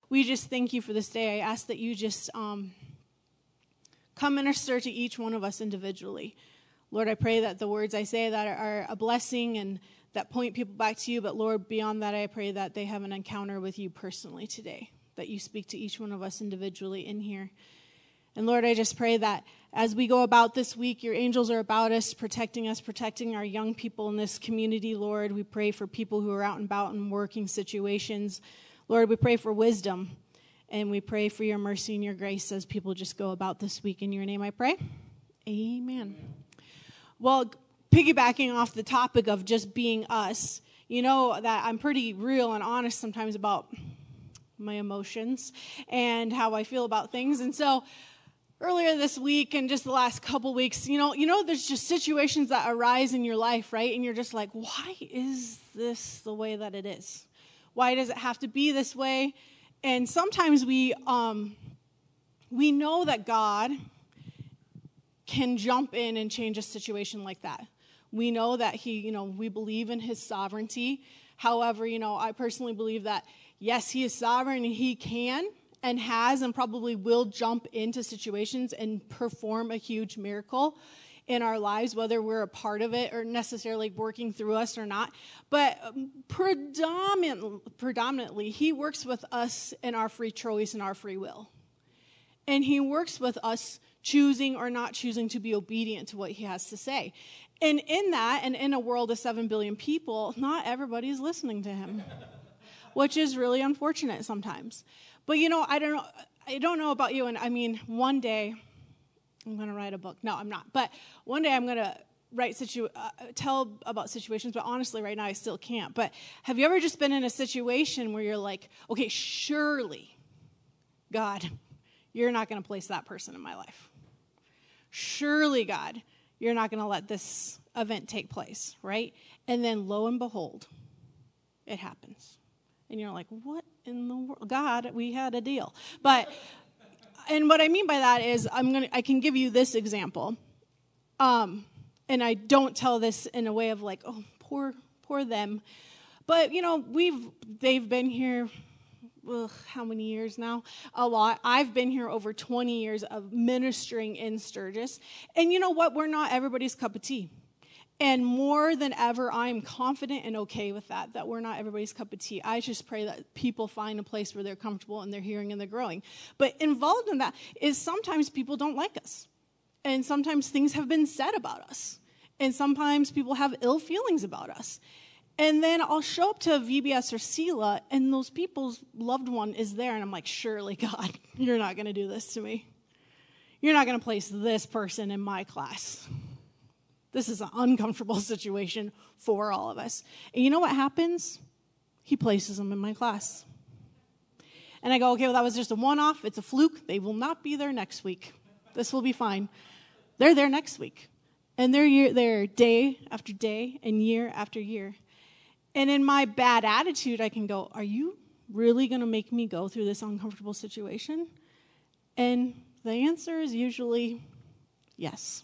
we just thank you for this day. I ask that you just come minister to each one of us individually. Lord, I pray that the words I say that are a blessing and that point people back to you. But Lord, beyond that, I pray that they have an encounter with you personally today, that you speak to each one of us individually in here. And Lord, I just pray that as we go about this week, your angels are about us, protecting our young people in this community, Lord. We pray for people who are out and about in working situations. Lord, we pray for wisdom, and we pray for your mercy and your grace as people just go about this week. In your name I pray. Amen. Well, piggybacking off the topic of just being us, you know that I'm pretty real and honest sometimes about my emotions and how I feel about things. And so earlier this week and just the last couple weeks, you know, there's just situations that arise in your life, right? And you're just like, why is this the way that it is? Why does it have to be this way? And sometimes we know that God can jump in and change a situation like that. We know that we believe in his sovereignty. However, I personally believe that, yes, he is sovereign and he can and has and probably will jump into situations and perform a huge miracle in our lives, whether we're a part of it or necessarily working through us or not. But predominantly, he works with us in our free choice and our free will. And he works with us choosing or not choosing to be obedient to what he has to say. And in that, and in a world of 7 billion people, not everybody is listening to him, which is really unfortunate sometimes. But, I don't know about you, and I mean, one day I'm going to write a book. No, I'm not. But one day I'm going to tell about situations, but honestly, right now I still can't. But have you ever just been in a situation where you're like, okay, surely, God, you're not going to place that person in my life. Surely, God, you're not going to let this event take place, right? And then lo and behold, it happens. And you're like, what in the world? God, we had a deal. And what I mean by that is I can give you this example. And I don't tell this in a way of like, oh, poor them. But, they've been here, how many years now? A lot. I've been here over 20 years of ministering in Sturgis. And you know what? We're not everybody's cup of tea. And more than ever, I'm confident and okay with that we're not everybody's cup of tea. I just pray that people find a place where they're comfortable and they're hearing and they're growing. But involved in that is sometimes people don't like us. And sometimes things have been said about us. And sometimes people have ill feelings about us. And then I'll show up to a VBS or SELA, and those people's loved one is there, and I'm like, surely, God, you're not going to do this to me. You're not going to place this person in my class. This is an uncomfortable situation for all of us. And you know what happens? He places them in my class. And I go, okay, well, that was just a one-off. It's a fluke. They will not be there next week. This will be fine. They're there next week. And they're there day after day and year after year. And in my bad attitude, I can go, are you really going to make me go through this uncomfortable situation? And the answer is usually yes.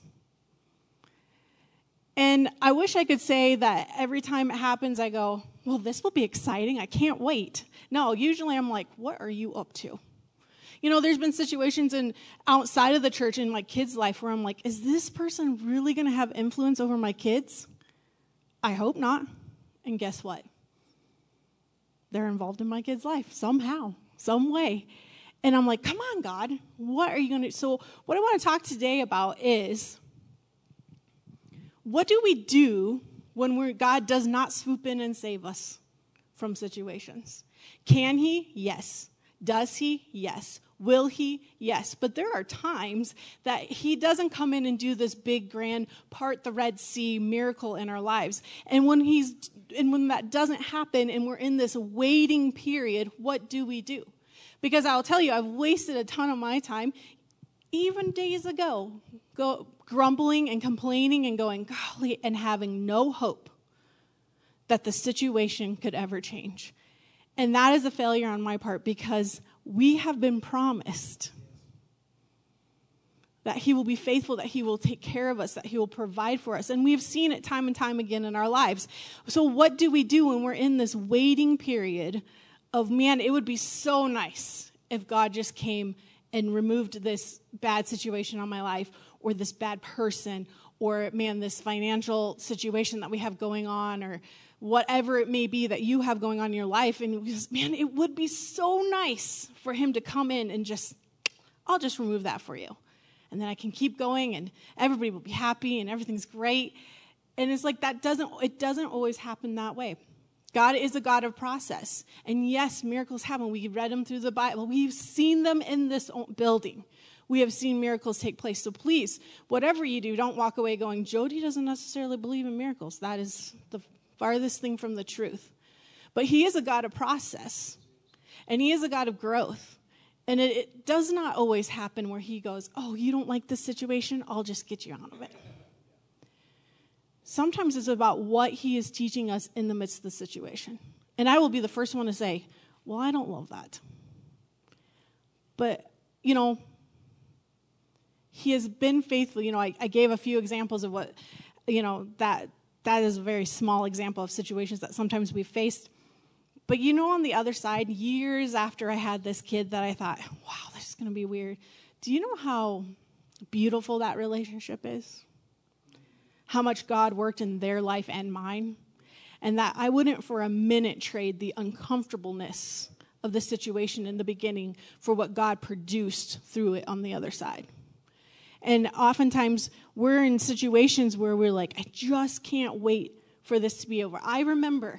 And I wish I could say that every time it happens, I go, well, this will be exciting. I can't wait. No, usually I'm like, what are you up to? There's been situations outside of the church in my kids' life where I'm like, is this person really going to have influence over my kids? I hope not. And guess what? They're involved in my kid's life somehow, some way. And I'm like, come on, God, what are you going to do? So what I want to talk today about is, what do we do when God does not swoop in and save us from situations? Can he? Yes. Does he? Yes. Will he? Yes. But there are times that he doesn't come in and do this big, grand, part the Red Sea miracle in our lives. And when that doesn't happen and we're in this waiting period, what do we do? Because I'll tell you, I've wasted a ton of my time, even days ago, grumbling and complaining and going, golly, and having no hope that the situation could ever change. And that is a failure on my part, because we have been promised that he will be faithful, that he will take care of us, that he will provide for us. And we've seen it time and time again in our lives. So what do we do when we're in this waiting period of, man, it would be so nice if God just came and removed this bad situation on my life, or this bad person, or, man, this financial situation that we have going on, or whatever it may be that you have going on in your life. And just, man, it would be so nice for him to come in and I'll just remove that for you. And then I can keep going, and everybody will be happy, and everything's great. And it's like it doesn't always happen that way. God is a God of process. And yes, miracles happen. We read them through the Bible. We've seen them in this building. We have seen miracles take place. So please, whatever you do, don't walk away going, Jody doesn't necessarily believe in miracles. That is the farthest thing from the truth. But he is a God of process. And he is a God of growth. And it does not always happen where he goes, oh, you don't like this situation? I'll just get you out of it. Sometimes it's about what he is teaching us in the midst of the situation. And I will be the first one to say, well, I don't love that. But, he has been faithful. I gave a few examples of what, that is a very small example of situations that sometimes we've faced. But on the other side, years after I had this kid that I thought, wow, this is going to be weird. Do you know how beautiful that relationship is? How much God worked in their life and mine? And that I wouldn't for a minute trade the uncomfortableness of the situation in the beginning for what God produced through it on the other side. And oftentimes we're in situations where we're like, I just can't wait for this to be over. I remember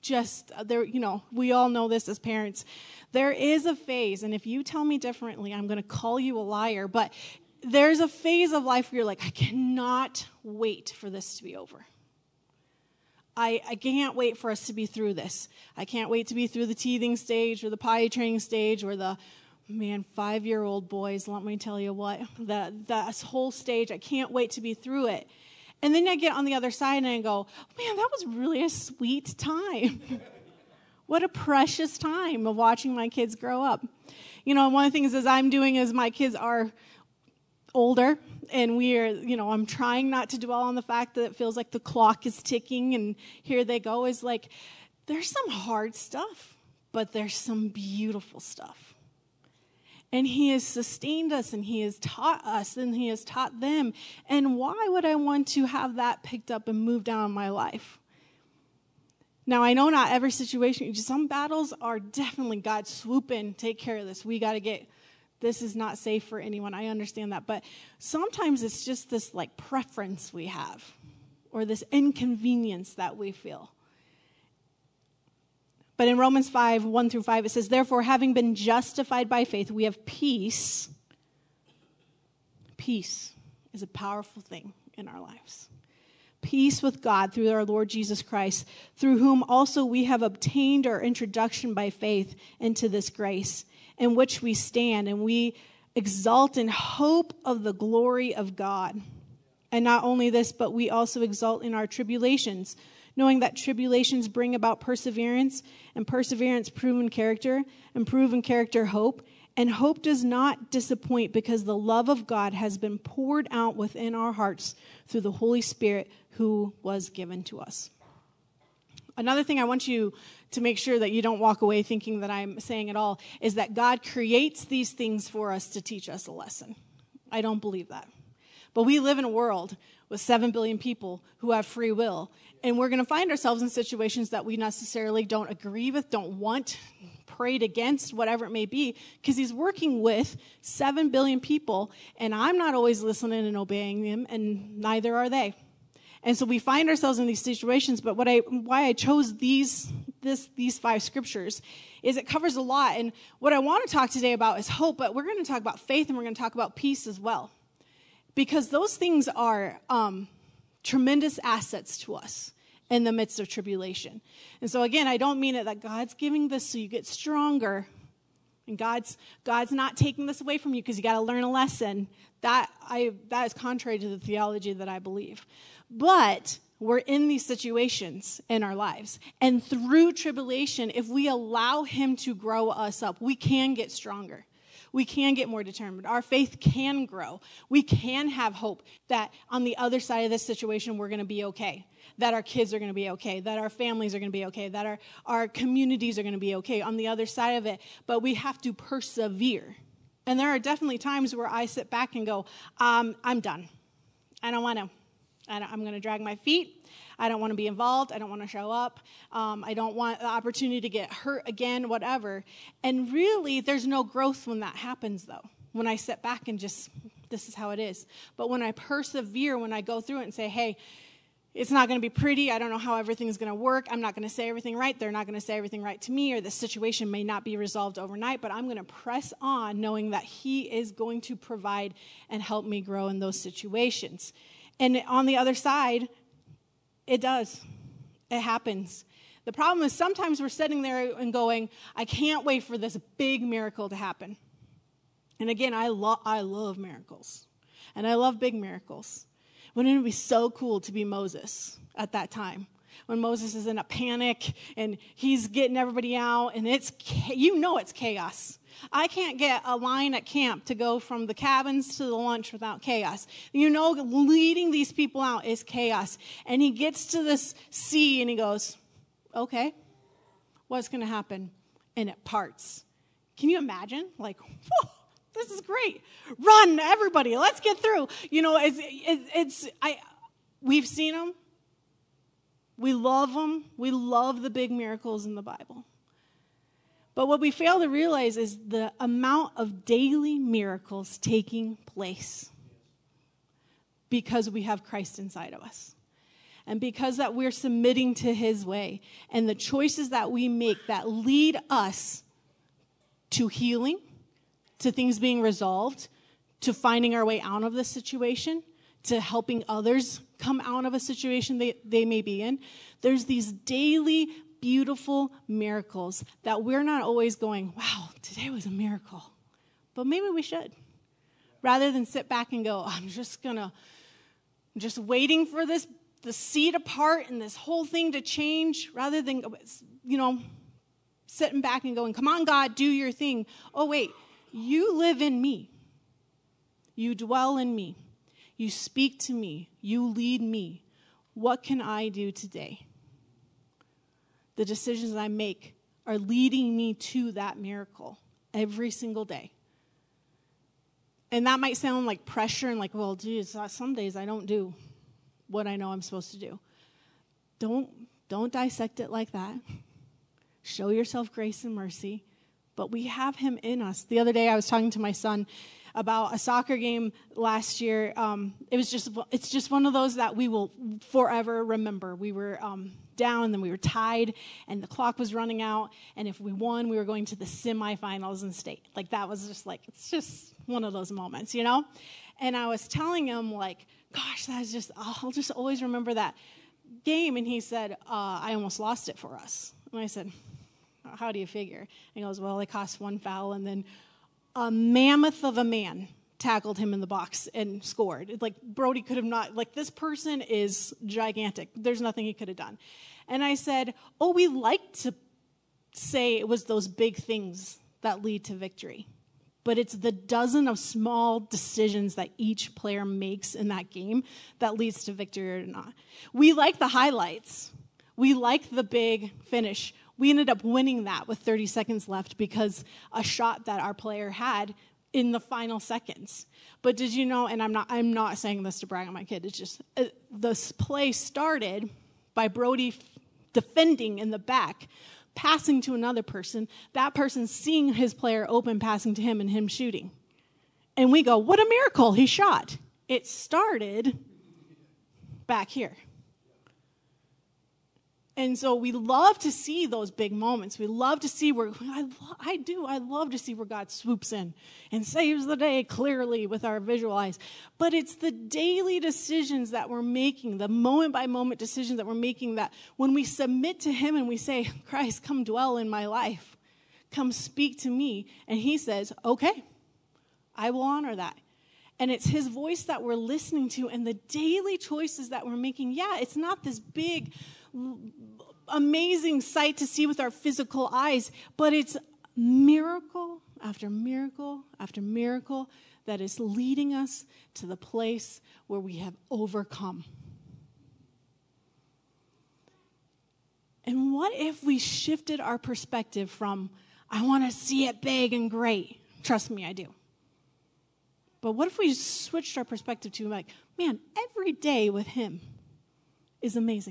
we all know this as parents. There is a phase, and if you tell me differently, I'm going to call you a liar, but there's a phase of life where you're like, I cannot wait for this to be over. I can't wait for us to be through this. I can't wait to be through the teething stage or the potty training stage or the, 5-year-old boys, let me tell you what, that whole stage. I can't wait to be through it. And then I get on the other side and I go, man, that was really a sweet time. What a precious time of watching my kids grow up. One of the things as I'm doing is my kids are older, and we are, I'm trying not to dwell on the fact that it feels like the clock is ticking and here they go, is like, there's some hard stuff, but there's some beautiful stuff. And he has sustained us, and he has taught us, and he has taught them. And why would I want to have that picked up and moved down in my life? Now, I know not every situation, some battles are definitely God swoop in, take care of this. We got to this is not safe for anyone. I understand that. But sometimes it's just this preference we have, or this inconvenience that we feel. But in Romans 5, 1-5, it says, therefore, having been justified by faith, we have peace. Peace is a powerful thing in our lives. Peace with God through our Lord Jesus Christ, through whom also we have obtained our introduction by faith into this grace, in which we stand, and we exult in hope of the glory of God. And not only this, but we also exult in our tribulations, knowing that tribulations bring about perseverance, and perseverance proven character, and proven character hope. And hope does not disappoint, because the love of God has been poured out within our hearts through the Holy Spirit who was given to us. Another thing I want you to make sure that you don't walk away thinking that I'm saying at all is that God creates these things for us to teach us a lesson. I don't believe that. But we live in a world with 7 billion people who have free will, and we're going to find ourselves in situations that we necessarily don't agree with, don't want, prayed against, whatever it may be, because he's working with 7 billion people, and I'm not always listening and obeying them, and neither are they. And so we find ourselves in these situations, but why I chose these 5 scriptures is it covers a lot. And what I want to talk today about is hope, but we're going to talk about faith, and we're going to talk about peace as well. Because those things are tremendous assets to us in the midst of tribulation. And so again, I don't mean it that God's giving this so you get stronger, and God's not taking this away from you because you got to learn a lesson. That is contrary to the theology that I believe. But we're in these situations in our lives. And through tribulation, if we allow him to grow us up, we can get stronger. We can get more determined. Our faith can grow. We can have hope that on the other side of this situation, we're going to be okay, that our kids are going to be okay, that our families are going to be okay, that our communities are going to be okay on the other side of it. But we have to persevere. And there are definitely times where I sit back and go, I'm done. I don't want to. I'm going to drag my feet. I don't want to be involved. I don't want to show up. I don't want the opportunity to get hurt again, whatever. And really, there's no growth when that happens, though. When I sit back and just, this is how it is. But when I persevere, when I go through it and say, hey, it's not going to be pretty. I don't know how everything's going to work. I'm not going to say everything right. They're not going to say everything right to me, or the situation may not be resolved overnight, but I'm going to press on knowing that he is going to provide and help me grow in those situations. And on the other side, it does. It happens. The problem is sometimes we're sitting there and going, I can't wait for this big miracle to happen. And again, I love miracles. And I love big miracles. Wouldn't it be so cool to be Moses at that time? When Moses is in a panic and he's getting everybody out and it's chaos. I can't get a line at camp to go from the cabins to the lunch without chaos. Leading these people out is chaos. And he gets to this sea and he goes, okay, what's going to happen? And it parts. Can you imagine? Like, whoa, this is great. Run, everybody, let's get through. We've seen them. We love them. We love the big miracles in the Bible. But what we fail to realize is the amount of daily miracles taking place because we have Christ inside of us. And because that we're submitting to his way. And the choices that we make that lead us to healing, to things being resolved, to finding our way out of this situation, to helping others come out of a situation they may be in. There's these daily beautiful miracles that we're not always going, wow, today was a miracle. But maybe we should. Rather than sit back and go, I'm just waiting for the sea to part and this whole thing to change, rather than, sitting back and going, come on, God, do your thing. Oh, wait, you live in me. You dwell in me. You speak to me. You lead me. What can I do today? The decisions I make are leading me to that miracle every single day. And that might sound like pressure and like, well, geez, some days I don't do what I know I'm supposed to do. Don't dissect it like that. Show yourself grace and mercy. But we have him in us. The other day I was talking to my son about a soccer game last year. It's just one of those that we will forever remember. We were down, then we were tied, and the clock was running out. And if we won, we were going to the semifinals in state. Like that was it's just one of those moments, And I was telling him gosh, I'll just always remember that game. And he said, I almost lost it for us. And I said, how do you figure? And he goes, well, it cost one foul, and then a mammoth of a man tackled him in the box and scored. It's like Brody could have not, this person is gigantic. There's nothing he could have done. And I said, we like to say it was those big things that lead to victory. But it's the dozen of small decisions that each player makes in that game that leads to victory or not. We like the highlights. We like the big finish. We ended up winning that with 30 seconds left because a shot that our player had in the final seconds. But did you know, and I'm not saying this to brag on my kid, it's just this play started by Brody defending in the back, passing to another person, that person seeing his player open, passing to him, and him shooting. And we go, what a miracle, he shot. It started back here. And so we love to see those big moments. We love to see where, I love to see where God swoops in and saves the day clearly with our visual eyes. But it's the daily decisions that we're making, the moment-by-moment decisions that we're making, that when we submit to him and we say, Christ, come dwell in my life, come speak to me. And he says, okay, I will honor that. And it's his voice that we're listening to, and the daily choices that we're making. Yeah, it's not this big, amazing sight to see with our physical eyes, but it's miracle after miracle after miracle that is leading us to the place where we have overcome. And what if we shifted our perspective from, I want to see it big and great. Trust me, I do. But what if we switched our perspective to like, man, every day with him is amazing.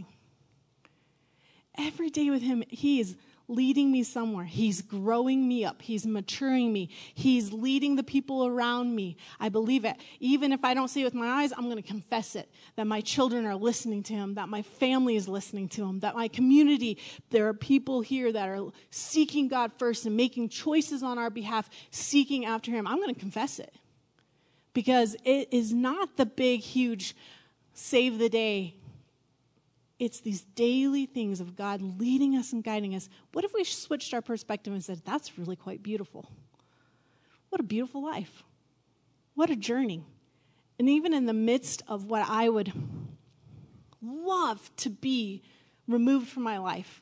Every day with him, he is leading me somewhere. He's growing me up. He's maturing me. He's leading the people around me. I believe it. Even if I don't see it with my eyes, I'm going to confess it. That my children are listening to him. That my family is listening to him. That my community, there are people here that are seeking God first and making choices on our behalf, seeking after him. I'm going to confess it. Because it is not the big, huge save the day. It's these daily things of God leading us and guiding us. What if we switched our perspective and said, that's really quite beautiful? What a beautiful life. What a journey. And even in the midst of what I would love to be removed from my life,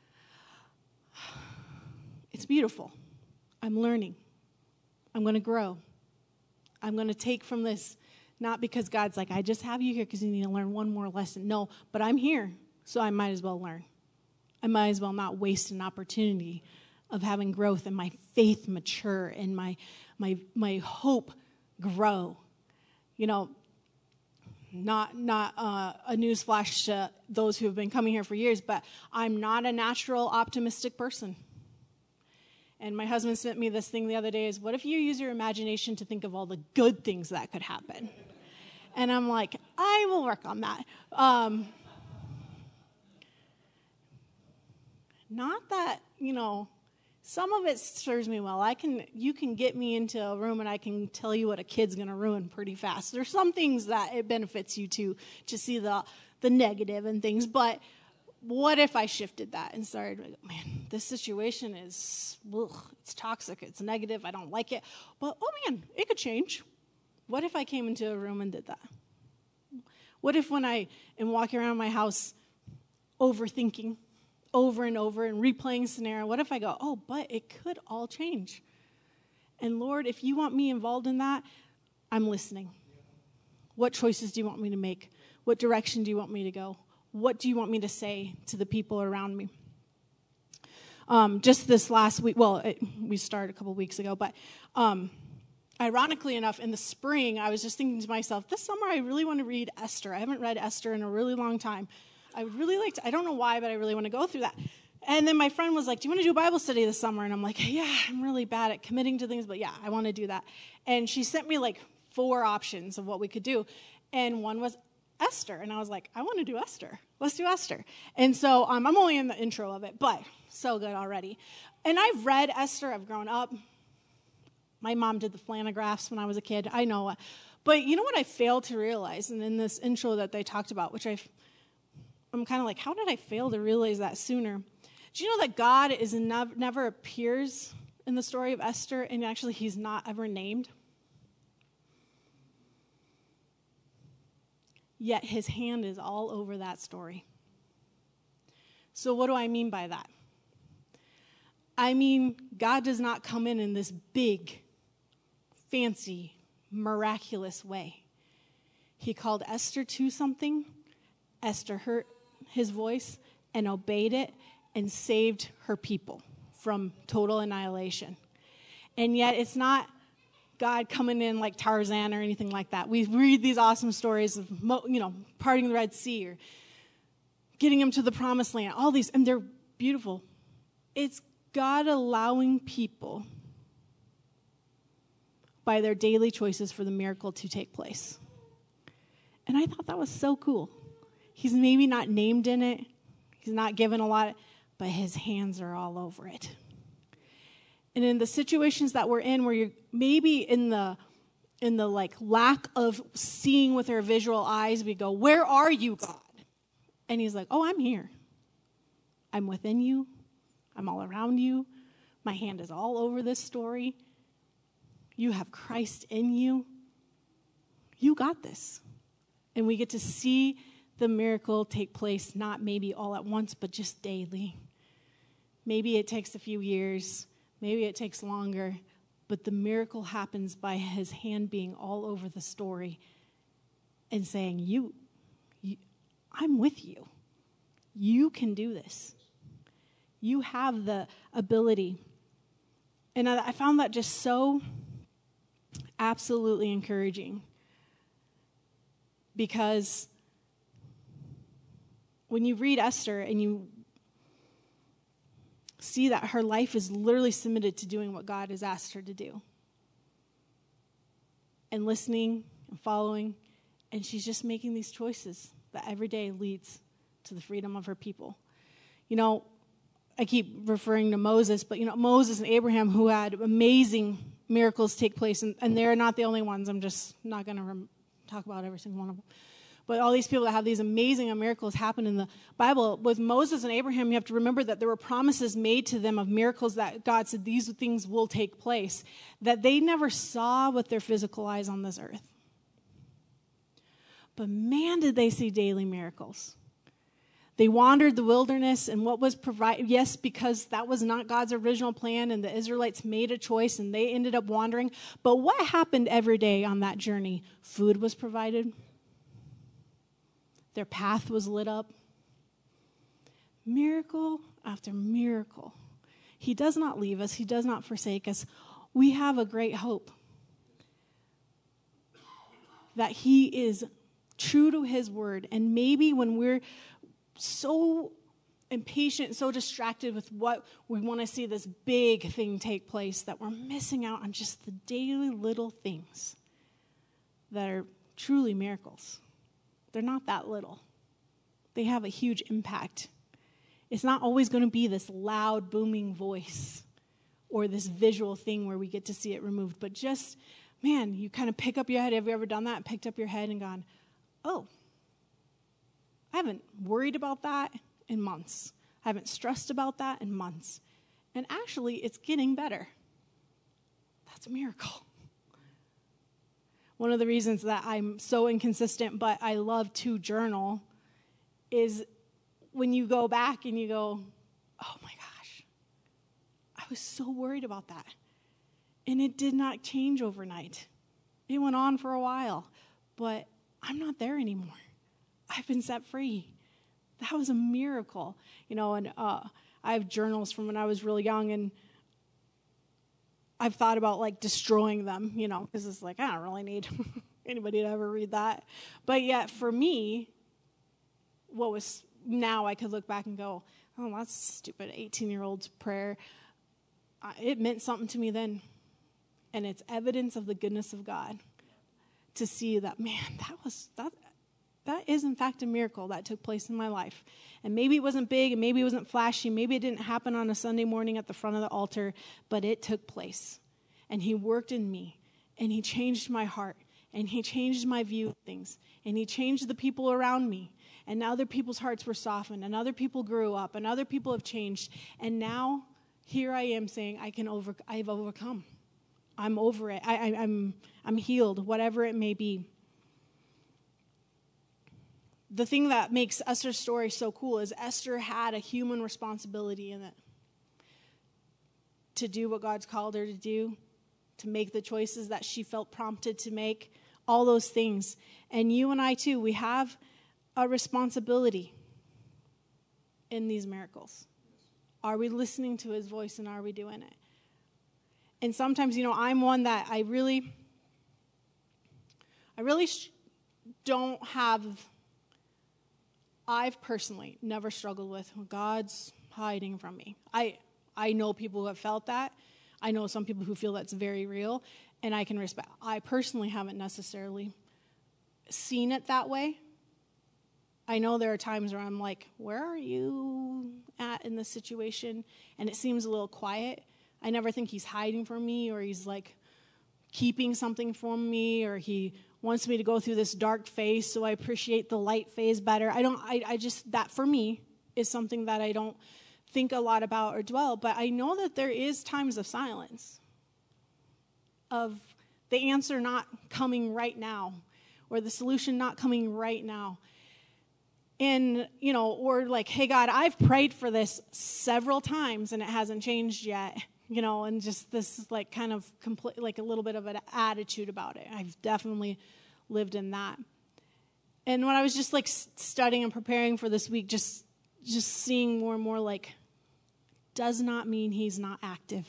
it's beautiful. I'm learning. I'm going to grow. I'm going to take from this. Not because God's like, I just have you here because you need to learn one more lesson. No, but I'm here, so I might as well learn. I might as well not waste an opportunity of having growth and my faith mature and my hope grow. You know, not a newsflash to those who have been coming here for years, but I'm not a natural optimistic person. And my husband sent me this thing the other day is, what if you use your imagination to think of all the good things that could happen? And I'm like, I will work on that. Not that, some of it serves me well. You can get me into a room and I can tell you what a kid's going to ruin pretty fast. There's some things that it benefits you to see the negative and things. But what if I shifted that and started, man, this situation is, it's toxic, it's negative, I don't like it. But, it could change. What if I came into a room and did that? What if when I am walking around my house overthinking over and over and replaying scenario, what if I go, but it could all change? And Lord, if you want me involved in that, I'm listening. What choices do you want me to make? What direction do you want me to go? What do you want me to say to the people around me? Just this last week, we started a couple weeks ago, but ironically enough, in the spring, I was just thinking to myself, this summer I really want to read Esther. I haven't read Esther in a really long time. I would really like to, I don't know why, but I really want to go through that. And then my friend was like, do you want to do a Bible study this summer? And I'm like, yeah, I'm really bad at committing to things, but yeah, I want to do that. And she sent me 4 options of what we could do. And one was Esther. And I was like, I want to do Esther. Let's do Esther. And so I'm only in the intro of it, but so good already. And I've read Esther. I've grown up. My mom did the flanographs when I was a kid. I know. But you know what I failed to realize? And in this intro that they talked about, which I'm kind of like, how did I fail to realize that sooner? Do you know that God never appears in the story of Esther, and actually he's not ever named? Yet his hand is all over that story. So what do I mean by that? I mean, God does not come in this big, fancy, miraculous way. He called Esther to something. Esther heard his voice and obeyed it and saved her people from total annihilation. And yet it's not God coming in like Tarzan or anything like that. We read these awesome stories of, parting the Red Sea or getting them to the Promised Land, all these, and they're beautiful. It's God allowing people by their daily choices for the miracle to take place. And I thought that was so cool. He's maybe not named in it. He's not given a lot, but his hands are all over it. And in the situations that we're in, where you're maybe in the lack of seeing with our visual eyes, we go, where are you, God? And he's like, I'm here. I'm within you. I'm all around you. My hand is all over this story. You have Christ in you. You got this. And we get to see the miracle take place, not maybe all at once, but just daily. Maybe it takes a few years. Maybe it takes longer. but the miracle happens by his hand being all over the story and saying, you I'm with you. You can do this. You have the ability. And I found that just so absolutely encouraging, because when you read Esther and you see that her life is literally submitted to doing what God has asked her to do, and listening and following, and she's just making these choices that every day leads to the freedom of her people. You know, I keep referring to Moses, but Moses and Abraham, who had amazing miracles take place, and they're not the only ones. I'm just not going to talk about every single one of them. But all these people that have these amazing miracles happen in the Bible. With Moses and Abraham, you have to remember that there were promises made to them of miracles that God said these things will take place, that they never saw with their physical eyes on this earth. But man, did they see daily miracles. They wandered the wilderness, and what was provided, yes, because that was not God's original plan, and the Israelites made a choice, and they ended up wandering. But what happened every day on that journey? Food was provided. Their path was lit up. Miracle after miracle. He does not leave us. He does not forsake us. We have a great hope that he is true to his word. And maybe when we're so impatient, so distracted with what we want to see this big thing take place, that we're missing out on just the daily little things that are truly miracles. They're not that little. They have a huge impact. It's not always going to be this loud, booming voice or this visual thing where we get to see it removed, but just, man, you kind of pick up your head. Have you ever done that? Picked up your head and gone, oh, I haven't worried about that in months. I haven't stressed about that in months. And actually, it's getting better. That's a miracle. One of the reasons that I'm so inconsistent, but I love to journal, is when you go back and you go, oh my gosh, I was so worried about that. And it did not change overnight. It went on for a while, but I'm not there anymore. I've been set free. That was a miracle. And I have journals from when I was really young, and I've thought about destroying them, because it's I don't really need anybody to ever read that. But yet for me, now I could look back and go, oh, that's a stupid 18-year-old's prayer. It meant something to me then. And it's evidence of the goodness of God to see that, man, that is in fact a miracle that took place in my life. And maybe it wasn't big, and maybe it wasn't flashy, maybe it didn't happen on a Sunday morning at the front of the altar, but it took place. And he worked in me, and he changed my heart, and he changed my view of things, and he changed the people around me. And other people's hearts were softened, and other people grew up, and other people have changed. And now here I am saying I've overcome. I'm over it. I'm healed, whatever it may be. The thing that makes Esther's story so cool is Esther had a human responsibility in it to do what God's called her to do, to make the choices that she felt prompted to make, all those things. And you and I too, we have a responsibility in these miracles. Are we listening to his voice, and are we doing it? And sometimes, I'm one that I really don't have. I've personally never struggled with God's hiding from me. I know people who have felt that. I know some people who feel that's very real, and I can respect. I personally haven't necessarily seen it that way. I know there are times where I'm like, where are you at in this situation? And it seems a little quiet. I never think he's hiding from me, or he's keeping something from me, or he wants me to go through this dark phase so I appreciate the light phase better. I just, that for me is something that I don't think a lot about or dwell, but I know that there is times of silence, of the answer not coming right now, or the solution not coming right now. And, or hey God, I've prayed for this several times and it hasn't changed yet. and just this is like kind of complete, like a little bit of an attitude about it. I've definitely lived in that. And when I was just like studying and preparing for this week, just seeing more and more, like, does not mean he's not active.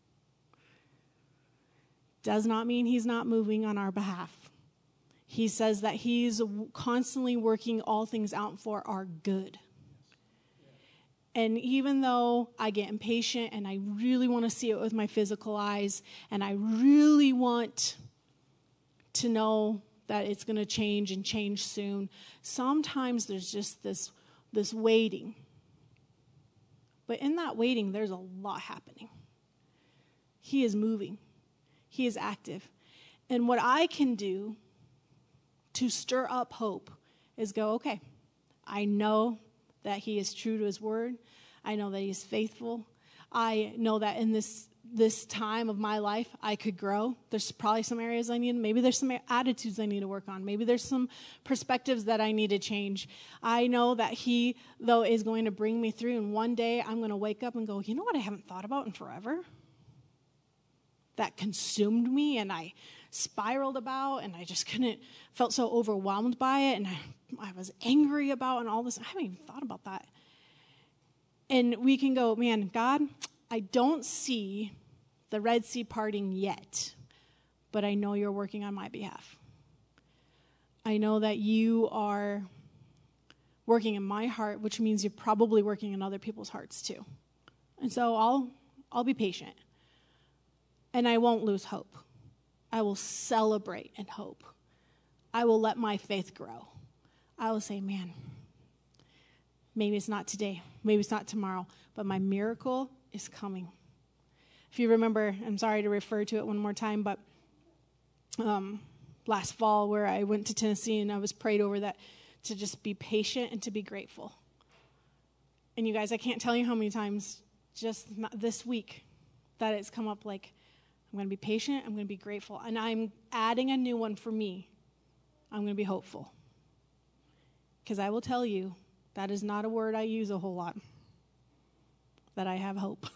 Does not mean he's not moving on our behalf. He says that he's constantly working all things out for our good. And even though I get impatient and I really want to see it with my physical eyes, and I really want to know that it's going to change and change soon, sometimes there's just this waiting. But in that waiting, there's a lot happening. He is moving. He is active. And what I can do to stir up hope is go, okay, I know that he is true to his word. I know that he is faithful. I know that in this time of my life, I could grow. There's probably some areas I need. Maybe there's some attitudes I need to work on. Maybe there's some perspectives that I need to change. I know that he, though, is going to bring me through. And one day I'm going to wake up and go, you know what I haven't thought about in forever? That consumed me and I spiraled about and I just felt so overwhelmed by it and I was angry about and all this. I haven't even thought about that. And we can go, man, God, I don't see the Red Sea parting yet, but I know you're working on my behalf. I know that you are working in my heart, which means you're probably working in other people's hearts too. And so I'll be patient. And I won't lose hope. I will celebrate in hope. I will let my faith grow. I will say, man, maybe it's not today, maybe it's not tomorrow, but my miracle is coming. If you remember, I'm sorry to refer to it one more time, but last fall where I went to Tennessee and I was prayed over that to just be patient and to be grateful. And you guys, I can't tell you how many times just this week that it's come up, like, I'm going to be patient, I'm going to be grateful, and I'm adding a new one for me. I'm going to be hopeful. Because I will tell you, that is not a word I use a whole lot, that I have hope.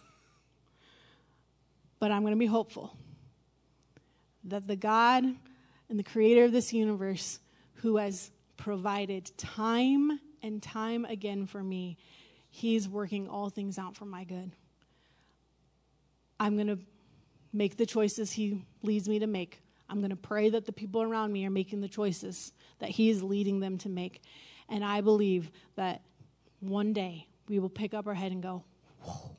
But I'm going to be hopeful that the God and the creator of this universe, who has provided time and time again for me, he's working all things out for my good. I'm going to make the choices he leads me to make. I'm going to pray that the people around me are making the choices that he is leading them to make. And I believe that one day we will pick up our head and go, whoa,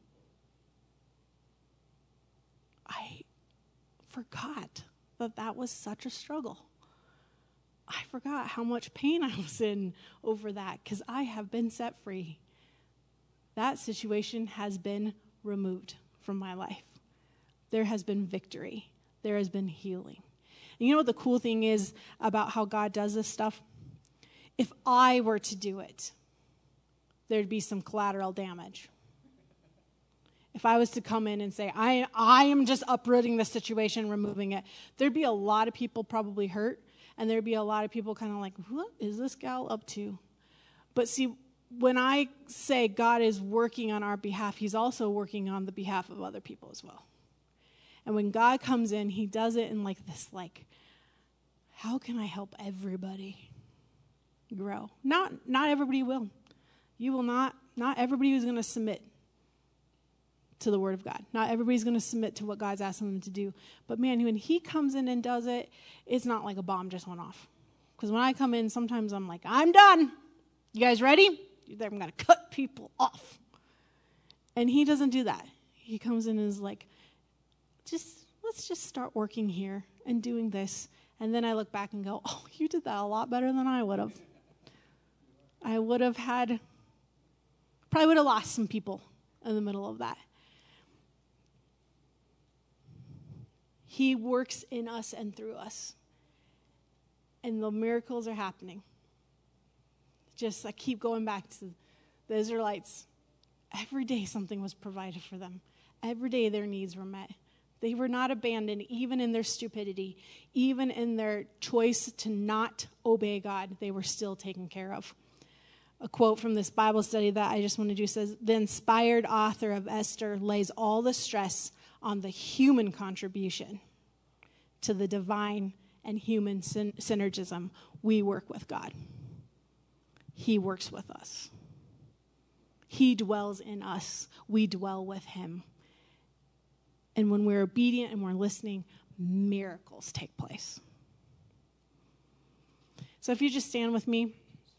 I forgot that was such a struggle. I forgot how much pain I was in over that because I have been set free. That situation has been removed from my life. There has been victory. There has been healing. And you know what the cool thing is about how God does this stuff? If I were to do it, there'd be some collateral damage. If I was to come in and say, I am just uprooting the situation, removing it, there'd be a lot of people probably hurt, and there'd be a lot of people kind of like, what is this gal up to? But see, when I say God is working on our behalf, he's also working on the behalf of other people as well. And when God comes in, he does it in like this, like, how can I help everybody grow? Not everybody will. You will not everybody is going to submit to the word of God. Not everybody's going to submit to what God's asking them to do. But man, when he comes in and does it, it's not like a bomb just went off. Because when I come in, sometimes I'm like, I'm done. You guys ready? I'm going to cut people off. And he doesn't do that. He comes in and is like, let's just start working here and doing this. And then I look back and go, oh, you did that a lot better than I would have. I probably would have lost some people in the middle of that. He works in us and through us. And the miracles are happening. I keep going back to the Israelites. Every day something was provided for them. Every day their needs were met. They were not abandoned, even in their stupidity, even in their choice to not obey God. They were still taken care of. a quote from this Bible study that I just want to do says, the inspired author of Esther lays all the stress on the human contribution to the divine and human synergism. We work with God. He works with us. He dwells in us. We dwell with him. And when we're obedient and we're listening, miracles take place. So if you just stand with me.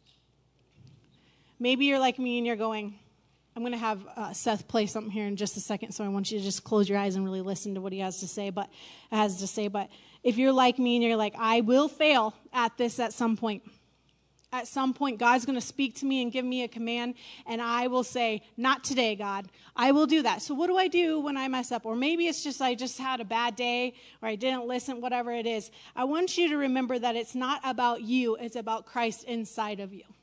Maybe you're like me and you're going, I'm going to have Seth play something here in just a second, so I want you to just close your eyes and really listen to what he has to say. But if you're like me and you're like, I will fail at this at some point. At some point, God's going to speak to me and give me a command, and I will say, not today, God. I will do that. So what do I do when I mess up? Or maybe it's just I just had a bad day, or I didn't listen, whatever it is. I want you to remember that it's not about you. It's about Christ inside of you.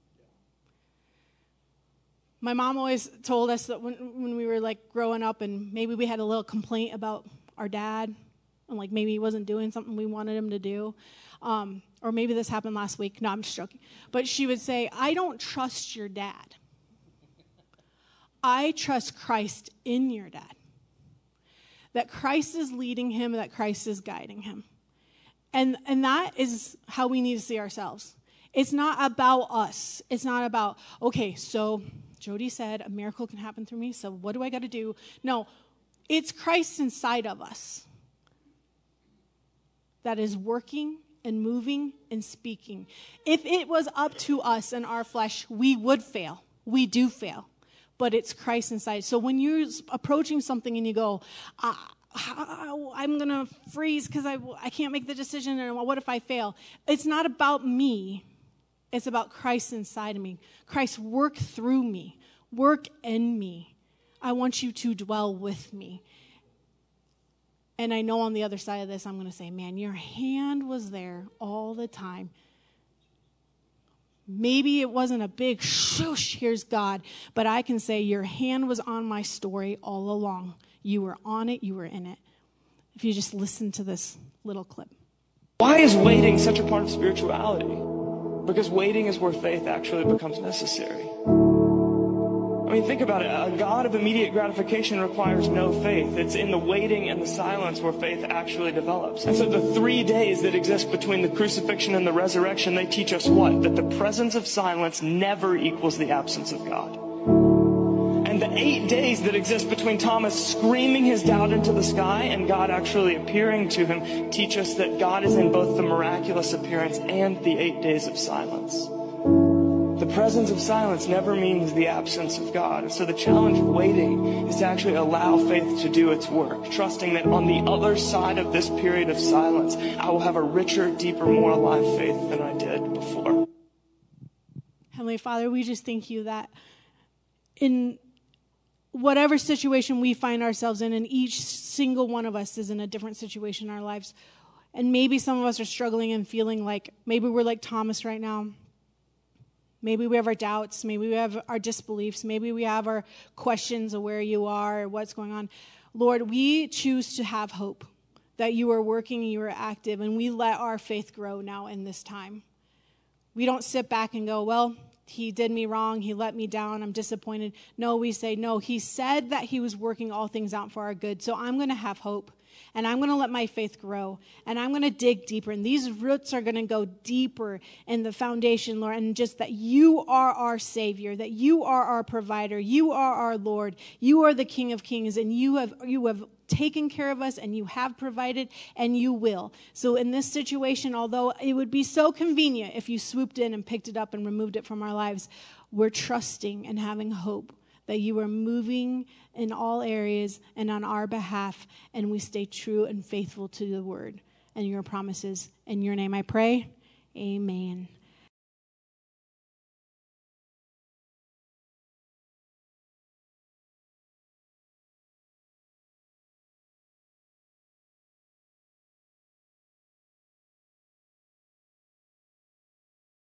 My mom always told us that when we were like growing up and maybe we had a little complaint about our dad and like maybe he wasn't doing something we wanted him to do, or maybe this happened last week. No, I'm just joking. But she would say, I don't trust your dad. I trust Christ in your dad. That Christ is leading him, that Christ is guiding him. And that is how we need to see ourselves. It's not about us. It's not about, okay, so Jody said a miracle can happen through me, so what do I got to do? No, it's Christ inside of us that is working and moving and speaking. If it was up to us and our flesh, we would fail. We do fail. But it's Christ inside. So when you're approaching something and you go, I'm going to freeze because I can't make the decision, and what if I fail? It's not about me. It's about Christ inside of me. Christ, work through me. Work in me. I want you to dwell with me. And I know on the other side of this, I'm going to say, man, your hand was there all the time. Maybe it wasn't a big shoosh, here's God. But I can say your hand was on my story all along. You were on it. You were in it. If you just listen to this little clip. Why is waiting such a part of spirituality? Because waiting is where faith actually becomes necessary. I mean, think about it. A God of immediate gratification requires no faith. It's in the waiting and the silence where faith actually develops. And so the 3 days that exist between the crucifixion and the resurrection, they teach us what? That the presence of silence never equals the absence of God. And the 8 days that exist between Thomas screaming his doubt into the sky and God actually appearing to him teach us that God is in both the miraculous appearance and the 8 days of silence. The presence of silence never means the absence of God. And so the challenge of waiting is to actually allow faith to do its work, trusting that on the other side of this period of silence, I will have a richer, deeper, more alive faith than I did before. Heavenly Father, we just thank you that in whatever situation we find ourselves in, and each single one of us is in a different situation in our lives. And maybe some of us are struggling and feeling like maybe we're like Thomas right now. Maybe we have our doubts. Maybe we have our disbeliefs. Maybe we have our questions of where you are or what's going on. Lord, we choose to have hope that you are working, you are active, and we let our faith grow now in this time. We don't sit back and go, well, he did me wrong. He let me down. I'm disappointed. No, we say, no, he said that he was working all things out for our good. So I'm going to have hope. And I'm going to let my faith grow. And I'm going to dig deeper. And these roots are going to go deeper in the foundation, Lord. And just that you are our Savior, that you are our provider. You are our Lord. You are the King of Kings. And you have taken care of us, and you have provided, and you will. So in this situation, although it would be so convenient if you swooped in and picked it up and removed it from our lives, we're trusting and having hope that you are moving in all areas and on our behalf, and we stay true and faithful to the word and your promises. In your name I pray, amen.